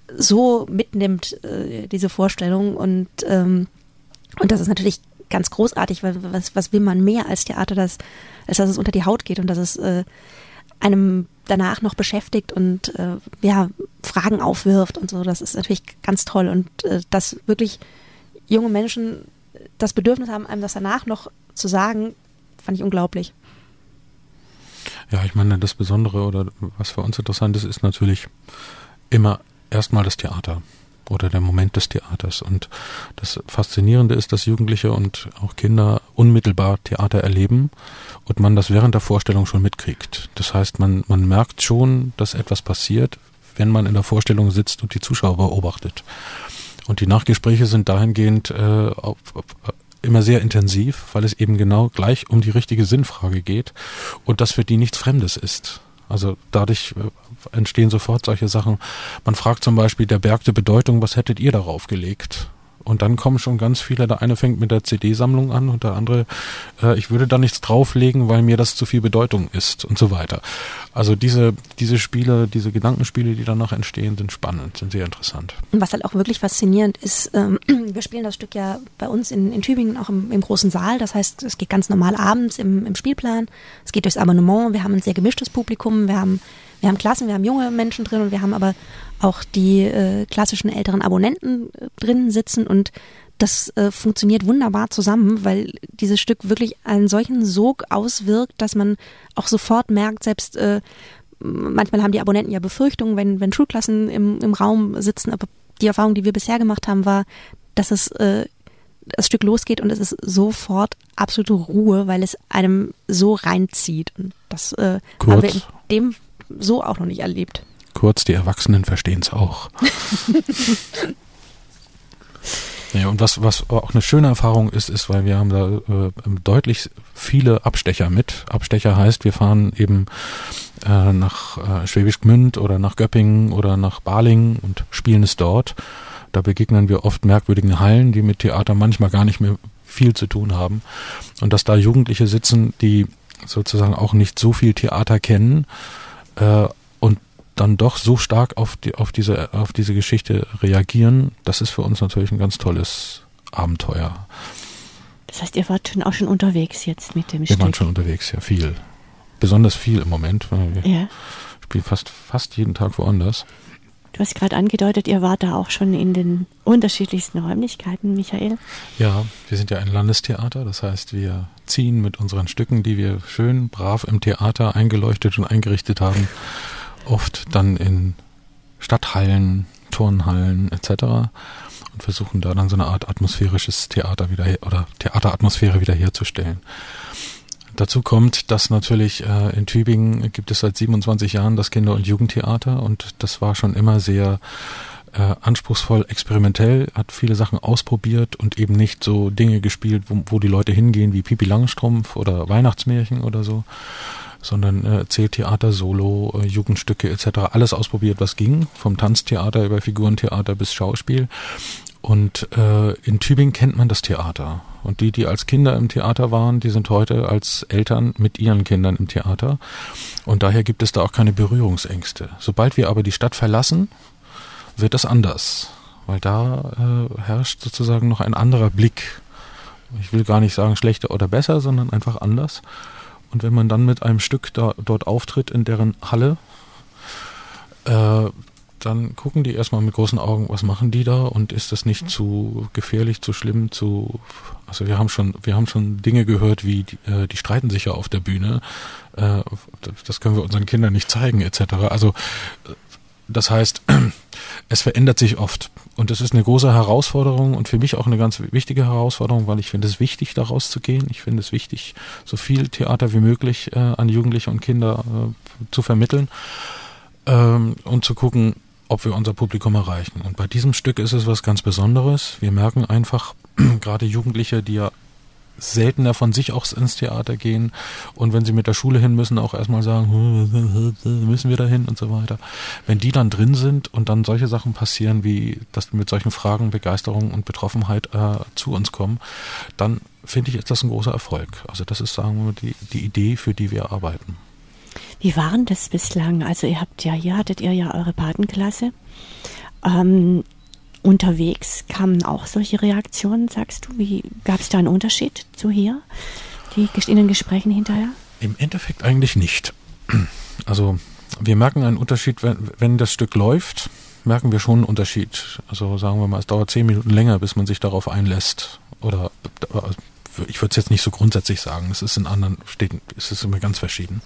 so mitnimmt, diese Vorstellung. Und das ist natürlich ganz großartig, weil was will man mehr als Theater, als dass es unter die Haut geht und dass es einem danach noch beschäftigt und Fragen aufwirft und so. Das ist natürlich ganz toll. Und dass wirklich junge Menschen das Bedürfnis haben, einem das danach noch zu sagen, fand ich unglaublich. Ja, ich meine, das Besondere oder was für uns interessant ist, ist natürlich immer erstmal das Theater oder der Moment des Theaters. Und das Faszinierende ist, dass Jugendliche und auch Kinder unmittelbar Theater erleben und man das während der Vorstellung schon mitkriegt. Das heißt, man merkt schon, dass etwas passiert, wenn man in der Vorstellung sitzt und die Zuschauer beobachtet. Und die Nachgespräche sind dahingehend immer sehr intensiv, weil es eben genau gleich um die richtige Sinnfrage geht und das für die nichts Fremdes ist. Also dadurch entstehen sofort solche Sachen. Man fragt zum Beispiel der Berg der Bedeutung, was hättet ihr darauf gelegt? Und dann kommen schon ganz viele, der eine fängt mit der CD-Sammlung an und der andere, ich würde da nichts drauflegen, weil mir das zu viel Bedeutung ist und so weiter. Also diese Spiele, diese Gedankenspiele, die danach entstehen, sind spannend, sind sehr interessant. Und was halt auch wirklich faszinierend ist, wir spielen das Stück ja bei uns in Tübingen auch im großen Saal. Das heißt, es geht ganz normal abends im Spielplan. Es geht durchs Abonnement. Wir haben ein sehr gemischtes Publikum. Wir haben Klassen, wir haben junge Menschen drin und wir haben aber auch die klassischen älteren Abonnenten drin sitzen und das funktioniert wunderbar zusammen, weil dieses Stück wirklich einen solchen Sog auswirkt, dass man auch sofort merkt, selbst manchmal haben die Abonnenten ja Befürchtungen, wenn Schulklassen im Raum sitzen, aber die Erfahrung, die wir bisher gemacht haben, war, dass das Stück losgeht und es ist sofort absolute Ruhe, weil es einem so reinzieht. Und das haben wir in dem so auch noch nicht erlebt. Kurz, die Erwachsenen verstehen es auch. Ja, und was auch eine schöne Erfahrung ist, weil wir haben da deutlich viele Abstecher mit. Abstecher heißt, wir fahren eben nach Schwäbisch Gmünd oder nach Göppingen oder nach Balingen und spielen es dort. Da begegnen wir oft merkwürdigen Hallen, die mit Theater manchmal gar nicht mehr viel zu tun haben. Und dass da Jugendliche sitzen, die sozusagen auch nicht so viel Theater kennen, und dann doch so stark auf diese Geschichte reagieren, das ist für uns natürlich ein ganz tolles Abenteuer. Das heißt, ihr wart auch schon unterwegs jetzt mit dem Stück? Wir waren schon unterwegs, ja, viel. Besonders viel im Moment, weil wir spielen fast jeden Tag woanders. Du hast gerade angedeutet, ihr wart da auch schon in den unterschiedlichsten Räumlichkeiten, Michael. Ja, wir sind ja ein Landestheater, das heißt, wir ziehen mit unseren Stücken, die wir schön brav im Theater eingeleuchtet und eingerichtet haben, oft dann in Stadthallen, Turnhallen etc. und versuchen da dann so eine Art atmosphärisches Theateratmosphäre wiederherzustellen. Dazu kommt, dass natürlich in Tübingen gibt es seit 27 Jahren das Kinder- und Jugendtheater und das war schon immer sehr anspruchsvoll, experimentell, hat viele Sachen ausprobiert und eben nicht so Dinge gespielt, wo die Leute hingehen wie Pipi Langstrumpf oder Weihnachtsmärchen oder so, sondern Erzähltheater, Solo, Jugendstücke etc. Alles ausprobiert, was ging, vom Tanztheater über Figurentheater bis Schauspiel. Und in Tübingen kennt man das Theater. Und die als Kinder im Theater waren, die sind heute als Eltern mit ihren Kindern im Theater. Und daher gibt es da auch keine Berührungsängste. Sobald wir aber die Stadt verlassen, wird das anders. Weil da herrscht sozusagen noch ein anderer Blick. Ich will gar nicht sagen schlechter oder besser, sondern einfach anders. Und wenn man dann mit einem Stück dort auftritt in deren Halle, dann gucken die erstmal mit großen Augen, was machen die da und ist das nicht zu gefährlich, zu schlimm, also wir haben schon Dinge gehört, wie die streiten sich ja auf der Bühne, das können wir unseren Kindern nicht zeigen etc. Also das heißt, es verändert sich oft und es ist eine große Herausforderung und für mich auch eine ganz wichtige Herausforderung, weil ich finde es wichtig, da rauszugehen. Ich finde es wichtig, so viel Theater wie möglich an Jugendliche und Kinder zu vermitteln und zu gucken, ob wir unser Publikum erreichen. Und bei diesem Stück ist es was ganz Besonderes. Wir merken einfach, gerade Jugendliche, die ja seltener von sich auch ins Theater gehen und wenn sie mit der Schule hin müssen, auch erstmal sagen, müssen wir da hin und so weiter. Wenn die dann drin sind und dann solche Sachen passieren, wie dass mit solchen Fragen Begeisterung und Betroffenheit zu uns kommen, dann finde ich, ist das ein großer Erfolg. Also das ist, sagen wir, die Idee, für die wir arbeiten. Wie waren das bislang? Also hattet ihr ja eure Patenklasse. unterwegs kamen auch solche Reaktionen, sagst du? Gab es da einen Unterschied zu hier, in den Gesprächen hinterher? Im Endeffekt eigentlich nicht. Also wir merken einen Unterschied, wenn das Stück läuft, merken wir schon einen Unterschied. Also sagen wir mal, es dauert 10 Minuten länger, bis man sich darauf einlässt. Oder ich würde es jetzt nicht so grundsätzlich sagen, es ist in anderen Städten, es ist immer ganz verschieden.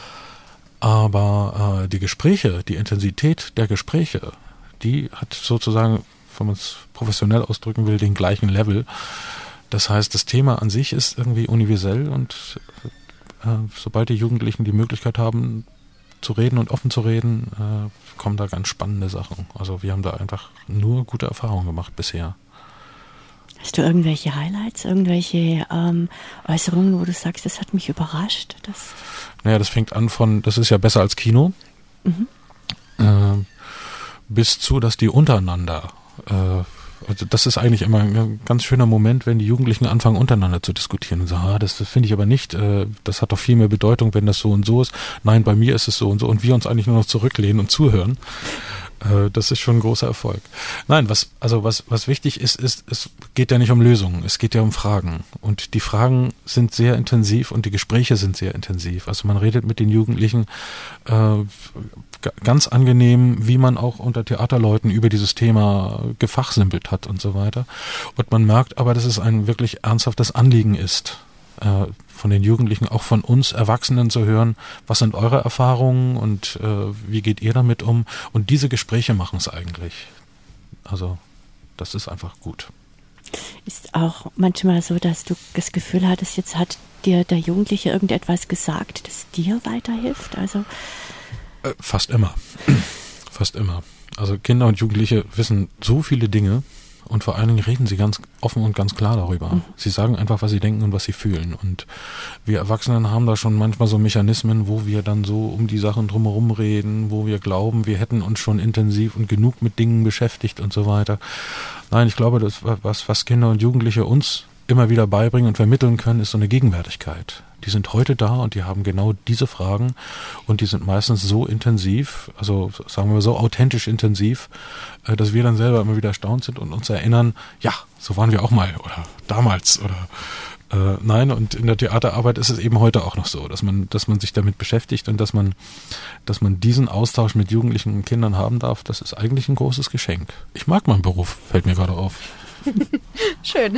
Aber die Gespräche, die Intensität der Gespräche, die hat sozusagen, wenn man es professionell ausdrücken will, den gleichen Level. Das heißt, das Thema an sich ist irgendwie universell und sobald die Jugendlichen die Möglichkeit haben, zu reden und offen zu reden, kommen da ganz spannende Sachen. Also wir haben da einfach nur gute Erfahrungen gemacht bisher. Hast du irgendwelche Highlights, irgendwelche Äußerungen, wo du sagst, das hat mich überrascht? Naja, das fängt an das ist ja besser als Kino, bis zu, dass die untereinander, also das ist eigentlich immer ein ganz schöner Moment, wenn die Jugendlichen anfangen, untereinander zu diskutieren und sagen, das finde ich aber nicht, das hat doch viel mehr Bedeutung, wenn das so und so ist. Nein, bei mir ist es so und so und wir uns eigentlich nur noch zurücklehnen und zuhören. Das ist schon ein großer Erfolg. Nein, was wichtig ist, es geht ja nicht um Lösungen, es geht ja um Fragen. Und die Fragen sind sehr intensiv und die Gespräche sind sehr intensiv. Also man redet mit den Jugendlichen ganz angenehm, wie man auch unter Theaterleuten über dieses Thema gefachsimpelt hat und so weiter. Und man merkt aber, dass es ein wirklich ernsthaftes Anliegen ist, von den Jugendlichen, auch von uns Erwachsenen zu hören, was sind eure Erfahrungen und wie geht ihr damit um? Und diese Gespräche machen es eigentlich. Also das ist einfach gut. Ist auch manchmal so, dass du das Gefühl hattest, jetzt hat dir der Jugendliche irgendetwas gesagt, das dir weiterhilft? Also fast immer. Fast immer. Also Kinder und Jugendliche wissen so viele Dinge. Und vor allen Dingen reden sie ganz offen und ganz klar darüber. Sie sagen einfach, was sie denken und was sie fühlen. Und wir Erwachsenen haben da schon manchmal so Mechanismen, wo wir dann so um die Sachen drumherum reden, wo wir glauben, wir hätten uns schon intensiv und genug mit Dingen beschäftigt und so weiter. Nein, ich glaube, das was Kinder und Jugendliche uns immer wieder beibringen und vermitteln können, ist so eine Gegenwärtigkeit. Die sind heute da und die haben genau diese Fragen und die sind meistens so intensiv, also sagen wir mal so authentisch intensiv, dass wir dann selber immer wieder erstaunt sind und uns erinnern, ja, so waren wir auch mal oder damals oder nein, und in der Theaterarbeit ist es eben heute auch noch so, dass man sich damit beschäftigt und dass man diesen Austausch mit Jugendlichen und Kindern haben darf, das ist eigentlich ein großes Geschenk. Ich mag meinen Beruf, fällt mir gerade auf. Schön.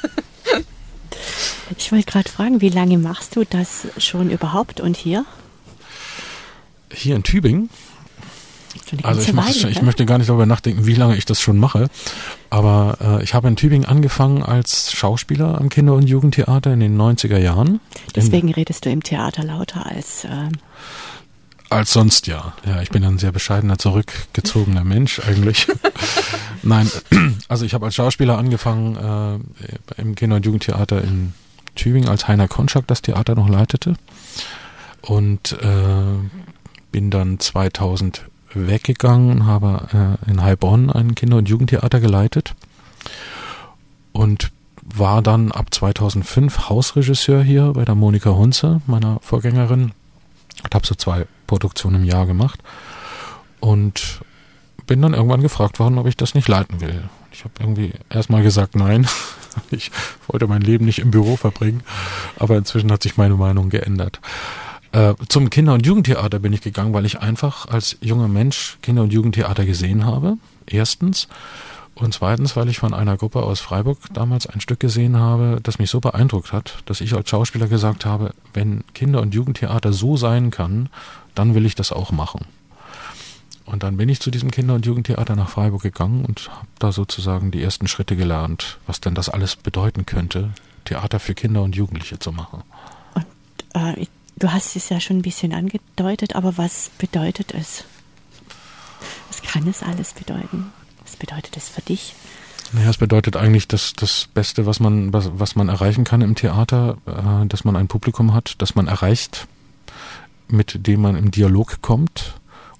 Ich wollte gerade fragen, wie lange machst du das schon überhaupt und hier? Hier in Tübingen? Also ich Weile, möchte gar nicht darüber nachdenken, wie lange ich das schon mache, aber ich habe in Tübingen angefangen als Schauspieler am Kinder- und Jugendtheater in den 90er Jahren. Deswegen redest du im Theater lauter als sonst, ja. Ja, ich bin ein sehr bescheidener, zurückgezogener Mensch eigentlich. Nein, also ich habe als Schauspieler angefangen im Kinder- und Jugendtheater in Tübingen, als Heiner Konschak das Theater noch leitete und bin dann 2000 weggegangen, habe in Heilbronn ein Kinder- und Jugendtheater geleitet und war dann ab 2005 Hausregisseur hier bei der Monika Hunze, meiner Vorgängerin. Ich habe so 2 Produktionen im Jahr gemacht und bin dann irgendwann gefragt worden, ob ich das nicht leiten will. Ich habe irgendwie erstmal gesagt, nein, ich wollte mein Leben nicht im Büro verbringen, aber inzwischen hat sich meine Meinung geändert. Zum Kinder- und Jugendtheater bin ich gegangen, weil ich einfach als junger Mensch Kinder- und Jugendtheater gesehen habe, erstens. Und zweitens, weil ich von einer Gruppe aus Freiburg damals ein Stück gesehen habe, das mich so beeindruckt hat, dass ich als Schauspieler gesagt habe, wenn Kinder- und Jugendtheater so sein kann, dann will ich das auch machen. Und dann bin ich zu diesem Kinder- und Jugendtheater nach Freiburg gegangen und habe da sozusagen die ersten Schritte gelernt, was denn das alles bedeuten könnte, Theater für Kinder und Jugendliche zu machen. Und du hast es ja schon ein bisschen angedeutet, aber was bedeutet es? Was kann es alles bedeuten? Was bedeutet es für dich? Naja, es bedeutet eigentlich das Beste, was man erreichen kann im Theater, dass man ein Publikum hat, das man erreicht, mit dem man im Dialog kommt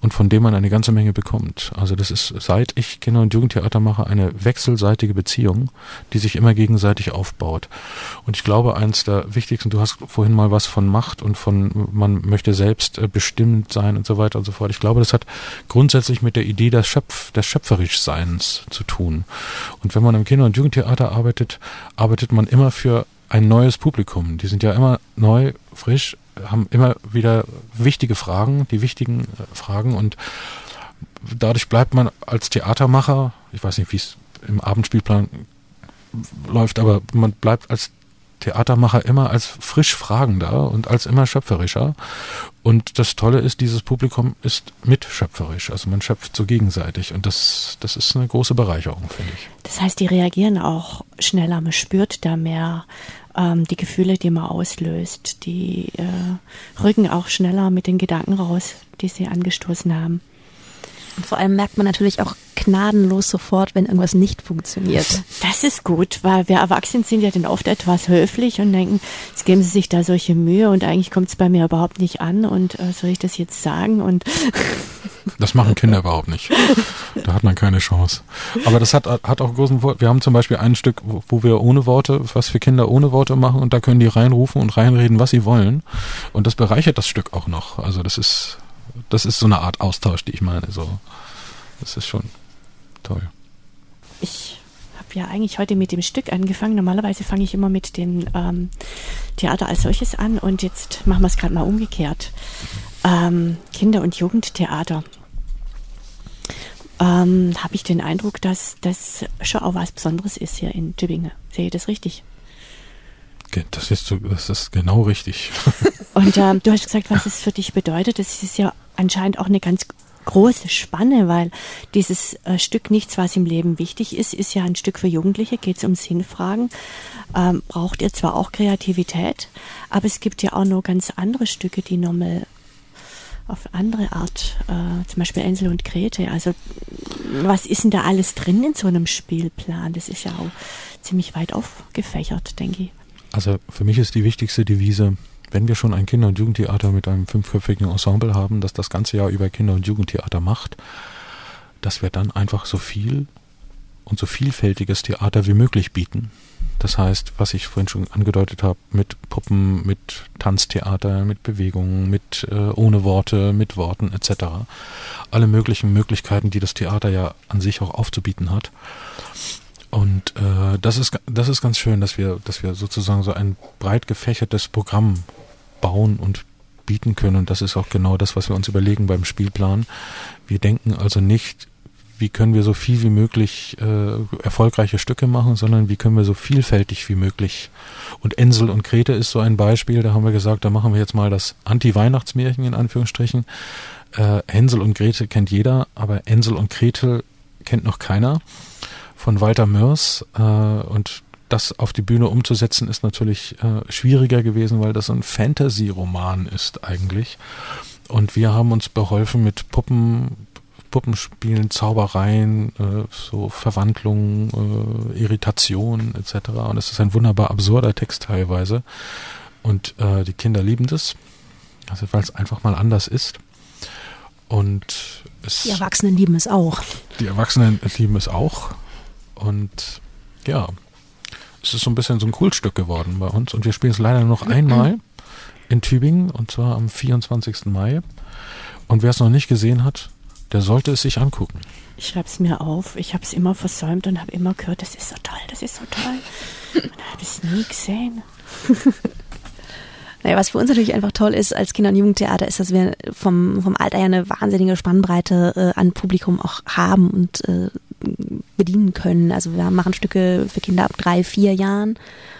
und von dem man eine ganze Menge bekommt. Also das ist, seit ich Kinder- und Jugendtheater mache, eine wechselseitige Beziehung, die sich immer gegenseitig aufbaut. Und ich glaube, eins der wichtigsten, du hast vorhin mal was von Macht und von, man möchte selbst bestimmt sein und so weiter und so fort. Ich glaube, das hat grundsätzlich mit der Idee des Schöpferischseins zu tun. Und wenn man im Kinder- und Jugendtheater arbeitet, arbeitet man immer für ein neues Publikum. Die sind ja immer neu, frisch, haben immer wieder wichtige Fragen, die wichtigen Fragen, und dadurch bleibt man als Theatermacher, ich weiß nicht, wie es im Abendspielplan läuft, aber man bleibt als Theatermacher immer als frisch Fragender und als immer schöpferischer. Und das Tolle ist, dieses Publikum ist mitschöpferisch, also man schöpft so gegenseitig, und das ist eine große Bereicherung, finde ich. Das heißt, die reagieren auch schneller, man spürt da mehr die Gefühle, die man auslöst, die rücken auch schneller mit den Gedanken raus, die sie angestoßen haben. Und vor allem merkt man natürlich auch gnadenlos sofort, wenn irgendwas nicht funktioniert. Das ist gut, weil wir Erwachsenen sind ja dann oft etwas höflich und denken, jetzt geben sie sich da solche Mühe und eigentlich kommt es bei mir überhaupt nicht an und soll ich das jetzt sagen? Und das machen Kinder überhaupt nicht. Da hat man keine Chance. Aber das hat auch großen Vorteil. Wir haben zum Beispiel ein Stück, wo wir ohne Worte, was für Kinder ohne Worte machen, und da können die reinrufen und reinreden, was sie wollen. Und das bereichert das Stück auch noch. Also das ist so eine Art Austausch, die ich meine. So, das ist schon toll. Ich habe ja eigentlich heute mit dem Stück angefangen. Normalerweise fange ich immer mit dem Theater als solches an, und jetzt machen wir es gerade mal umgekehrt. Kinder- und Jugendtheater. Habe ich den Eindruck, dass das schon auch was Besonderes ist hier in Tübingen. Sehe ich das richtig? Das ist genau richtig. Und du hast gesagt, was es für dich bedeutet. Das ist ja anscheinend auch eine ganz große Spanne, weil dieses Stück Nichts, was im Leben wichtig ist, ist ja ein Stück für Jugendliche, geht es um Sinnfragen. Braucht ihr zwar auch Kreativität, aber es gibt ja auch noch ganz andere Stücke, die nochmal auf andere Art, zum Beispiel Hänsel und Gretel. Also was ist denn da alles drin in so einem Spielplan? Das ist ja auch ziemlich weit aufgefächert, denke ich. Also für mich ist die wichtigste Devise, wenn wir schon ein Kinder- und Jugendtheater mit einem 5-köpfigen Ensemble haben, das das ganze Jahr über Kinder- und Jugendtheater macht, dass wir dann einfach so viel und so vielfältiges Theater wie möglich bieten. Das heißt, was ich vorhin schon angedeutet habe, mit Puppen, mit Tanztheater, mit Bewegungen, mit ohne Worte, mit Worten etc. Alle möglichen Möglichkeiten, die das Theater ja an sich auch aufzubieten hat. Und das ist ganz schön, dass wir sozusagen so ein breit gefächertes Programm bauen und bieten können. Und das ist auch genau das, was wir uns überlegen beim Spielplan. Wir denken also nicht, wie können wir so viel wie möglich erfolgreiche Stücke machen, sondern wie können wir so vielfältig wie möglich. Und Hänsel und Gretel ist so ein Beispiel, da haben wir gesagt, da machen wir jetzt mal das Anti-Weihnachtsmärchen in Anführungsstrichen. Hänsel und Gretel kennt jeder, aber Hänsel und Gretel kennt noch keiner. Von Walter Mörs, und das auf die Bühne umzusetzen ist natürlich schwieriger gewesen, weil das ein Fantasy-Roman ist eigentlich. Und wir haben uns beholfen mit Puppenspielen, Zaubereien, so Verwandlungen, Irritationen etc. Und es ist ein wunderbar absurder Text teilweise. Und die Kinder lieben das, also weil es einfach mal anders ist. Und die Erwachsenen lieben es auch. Die Erwachsenen lieben es auch. Und ja, es ist so ein bisschen so ein Kultstück geworden bei uns. Und wir spielen es leider noch einmal in Tübingen, und zwar am 24. Mai. Und wer es noch nicht gesehen hat, der sollte es sich angucken. Ich schreibe es mir auf. Ich habe es immer versäumt und habe immer gehört, das ist so toll, das ist so toll. Und habe es nie gesehen. Naja, was für uns natürlich einfach toll ist als Kinder- und Jugendtheater, ist, dass wir vom Alter her eine wahnsinnige Spannbreite an Publikum auch haben und bedienen können. Also wir machen Stücke für Kinder ab 3, 4 Jahren.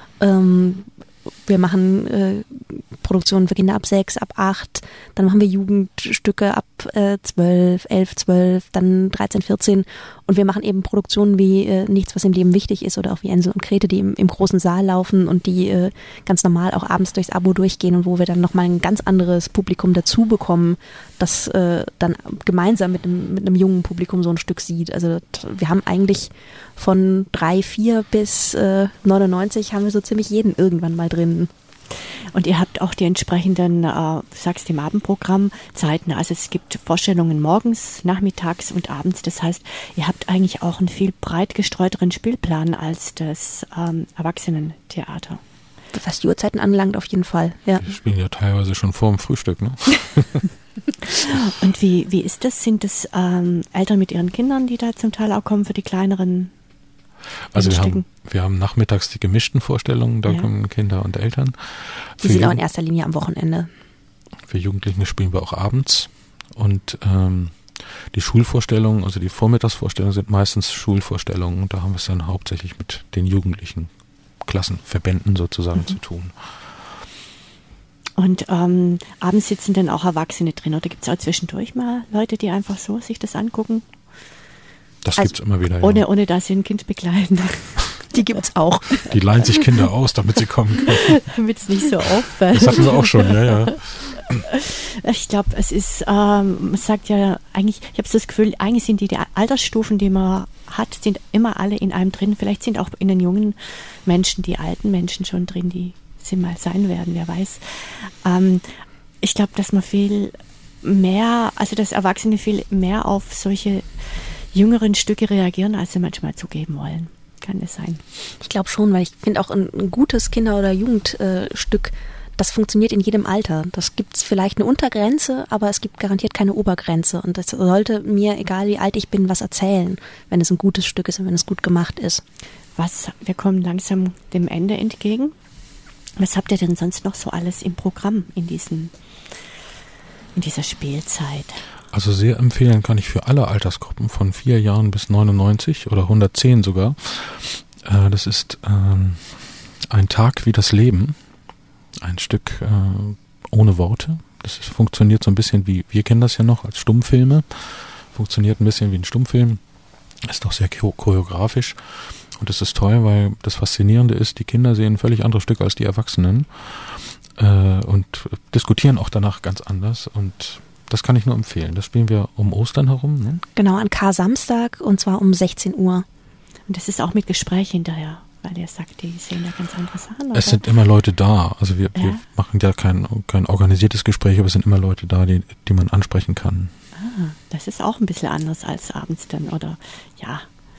Wir machen Produktionen für Kinder ab 6, ab 8. Dann machen wir Jugendstücke ab 12, 11, 12, dann 13, 14. Und wir machen eben Produktionen wie Nichts, was im Leben wichtig ist, oder auch wie Hänsel und Gretel, die im großen Saal laufen und die ganz normal auch abends durchs Abo durchgehen, und wo wir dann nochmal ein ganz anderes Publikum dazu bekommen, das dann gemeinsam mit einem jungen Publikum so ein Stück sieht. Also wir haben eigentlich von 3, 4 bis 99 haben wir so ziemlich jeden irgendwann mal drin. Und ihr habt auch die entsprechenden, sagst du im Abendprogramm, Zeiten. Also es gibt Vorstellungen morgens, nachmittags und abends. Das heißt, ihr habt eigentlich auch einen viel breit gestreuteren Spielplan als das Erwachsenentheater. Was die Uhrzeiten anbelangt, auf jeden Fall. Ja. Wir spielen ja teilweise schon vor dem Frühstück, ne? Und wie ist das? Sind das Eltern mit ihren Kindern, die da zum Teil auch kommen für die kleineren? Also wir haben nachmittags die gemischten Vorstellungen, da kommen Kinder und Eltern. Die sind auch in erster Linie am Wochenende. Für Jugendliche spielen wir auch abends. Und die Schulvorstellungen, also die Vormittagsvorstellungen sind meistens Schulvorstellungen. Da haben wir es dann hauptsächlich mit den Jugendlichen Klassenverbänden sozusagen zu tun. Und abends sitzen dann auch Erwachsene drin, oder gibt es auch zwischendurch mal Leute, die einfach so sich das angucken? Das gibt's immer wieder, ja. Ohne dass sie ein Kind begleiten. Die gibt's auch. Die leihen sich Kinder aus, damit sie kommen können. Damit es nicht so auffällt. Das hatten wir auch schon, ja. Ich glaube, es ist, man sagt ja eigentlich, ich habe so das Gefühl, eigentlich sind die Altersstufen, die man hat, sind immer alle in einem drin. Vielleicht sind auch in den jungen Menschen die alten Menschen schon drin, die sie mal sein werden, wer weiß. Ich glaube, dass man viel mehr, also dass Erwachsene viel mehr auf solche jüngeren Stücke reagieren, als sie manchmal zugeben wollen. Kann das sein? Ich glaube schon, weil ich finde auch ein gutes Kinder- oder Jugendstück, das funktioniert in jedem Alter. Das gibt es vielleicht eine Untergrenze, aber es gibt garantiert keine Obergrenze. Und das sollte mir, egal wie alt ich bin, was erzählen, wenn es ein gutes Stück ist und wenn es gut gemacht ist. Wir kommen langsam dem Ende entgegen. Was habt ihr denn sonst noch so alles im Programm in dieser Spielzeit? Also sehr empfehlen kann ich für alle Altersgruppen von 4 Jahren bis 99 oder 110 sogar. Das ist ein Tag wie das Leben. Ein Stück ohne Worte. Das funktioniert so ein bisschen wie, wir kennen das ja noch als Stummfilme. Funktioniert ein bisschen wie ein Stummfilm. Ist doch sehr choreografisch. Und das ist toll, weil das Faszinierende ist, die Kinder sehen ein völlig anderes Stück als die Erwachsenen. Und diskutieren auch danach ganz anders. Und das kann ich nur empfehlen. Das spielen wir um Ostern herum. Ne? Genau, an Kar-Samstag und zwar um 16 Uhr. Und das ist auch mit Gespräch hinterher, weil ihr sagt, die sehen da ganz andere Sachen. Oder? Es sind immer Leute da. Also wir machen ja kein organisiertes Gespräch, aber es sind immer Leute da, die man ansprechen kann. Ah, das ist auch ein bisschen anders als abends dann, oder? Ja.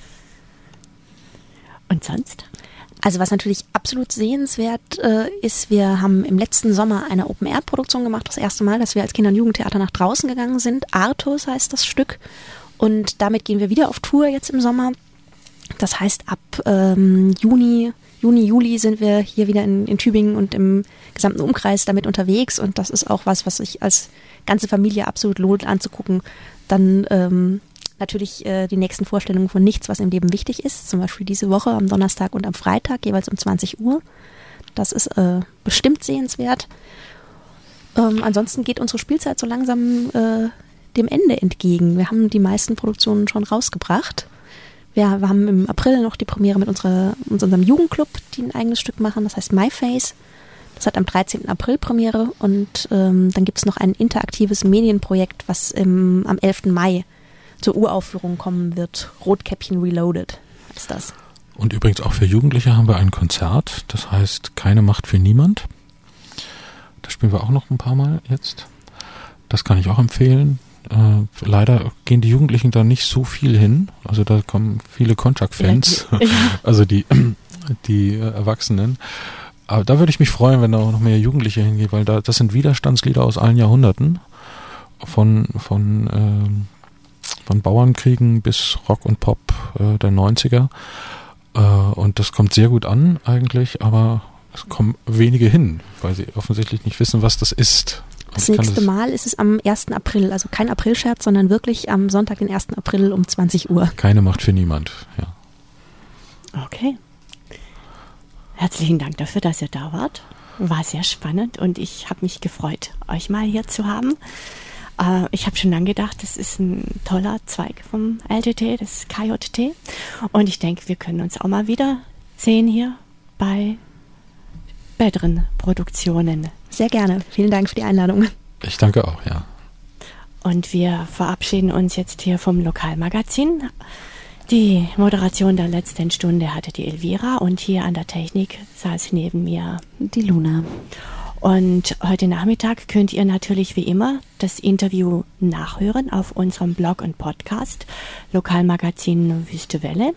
Und sonst? Also was natürlich absolut sehenswert ist, wir haben im letzten Sommer eine Open-Air-Produktion gemacht, das erste Mal, dass wir als Kinder- und Jugendtheater nach draußen gegangen sind. Artus heißt das Stück und damit gehen wir wieder auf Tour jetzt im Sommer. Das heißt, ab Juni, Juli sind wir hier wieder in Tübingen und im gesamten Umkreis damit unterwegs und das ist auch was sich als ganze Familie absolut lohnt anzugucken. Dann natürlich die nächsten Vorstellungen von Nichts, was im Leben wichtig ist. Zum Beispiel diese Woche am Donnerstag und am Freitag, jeweils um 20 Uhr. Das ist bestimmt sehenswert. Ansonsten geht unsere Spielzeit so langsam dem Ende entgegen. Wir haben die meisten Produktionen schon rausgebracht. Wir haben im April noch die Premiere mit unserem Jugendclub, die ein eigenes Stück machen. Das heißt My Face. Das hat am 13. April Premiere. Und dann gibt es noch ein interaktives Medienprojekt, was am 11. Mai zur Uraufführung kommen wird. Rotkäppchen Reloaded ist das. Und übrigens auch für Jugendliche haben wir ein Konzert, das heißt Keine Macht für niemand. Das spielen wir auch noch ein paar Mal jetzt. Das kann ich auch empfehlen. Leider gehen die Jugendlichen da nicht so viel hin. Also da kommen viele Konchak-Fans, also die Erwachsenen. Aber da würde ich mich freuen, wenn da auch noch mehr Jugendliche hingehen, weil das sind Widerstandslieder aus allen Jahrhunderten. Von Bauernkriegen bis Rock und Pop der 90er. Und das kommt sehr gut an eigentlich, aber es kommen wenige hin, weil sie offensichtlich nicht wissen, was das ist. Das nächste Mal ist es am 1. April, also kein Aprilscherz, sondern wirklich am Sonntag, den 1. April um 20 Uhr. Keine Macht für niemand, ja. Okay. Herzlichen Dank dafür, dass ihr da wart. War sehr spannend und ich habe mich gefreut, euch mal hier zu haben. Ich habe schon lange gedacht, das ist ein toller Zweig vom LTT, das KJT. Und ich denke, wir können uns auch mal wieder sehen hier bei besseren Produktionen. Sehr gerne. Vielen Dank für die Einladung. Ich danke auch, ja. Und wir verabschieden uns jetzt hier vom Lokalmagazin. Die Moderation der letzten Stunde hatte die Elvira und hier an der Technik saß neben mir die Luna. Und heute Nachmittag könnt ihr natürlich wie immer das Interview nachhören auf unserem Blog und Podcast Lokalmagazin Wüste Welle,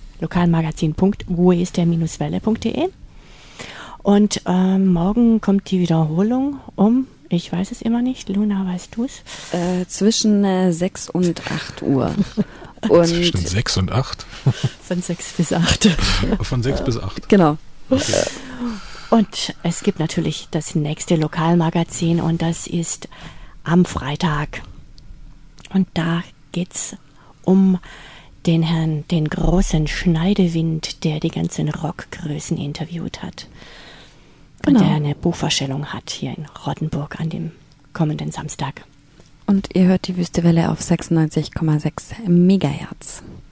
lokalmagazin.westder-welle.de. Und morgen kommt die Wiederholung ich weiß es immer nicht, Luna, weißt du es? Zwischen 6 und 8 Uhr. Und zwischen 6 und 8? Von 6 bis 8. Von 6 bis 8. Genau. Okay. Und es gibt natürlich das nächste Lokalmagazin und das ist am Freitag. Und da geht's um den großen Schneidewind, der die ganzen Rockgrößen interviewt hat. Genau. Und der eine Buchvorstellung hat hier in Rottenburg an dem kommenden Samstag. Und ihr hört die Wüste Welle auf 96,6 Megahertz.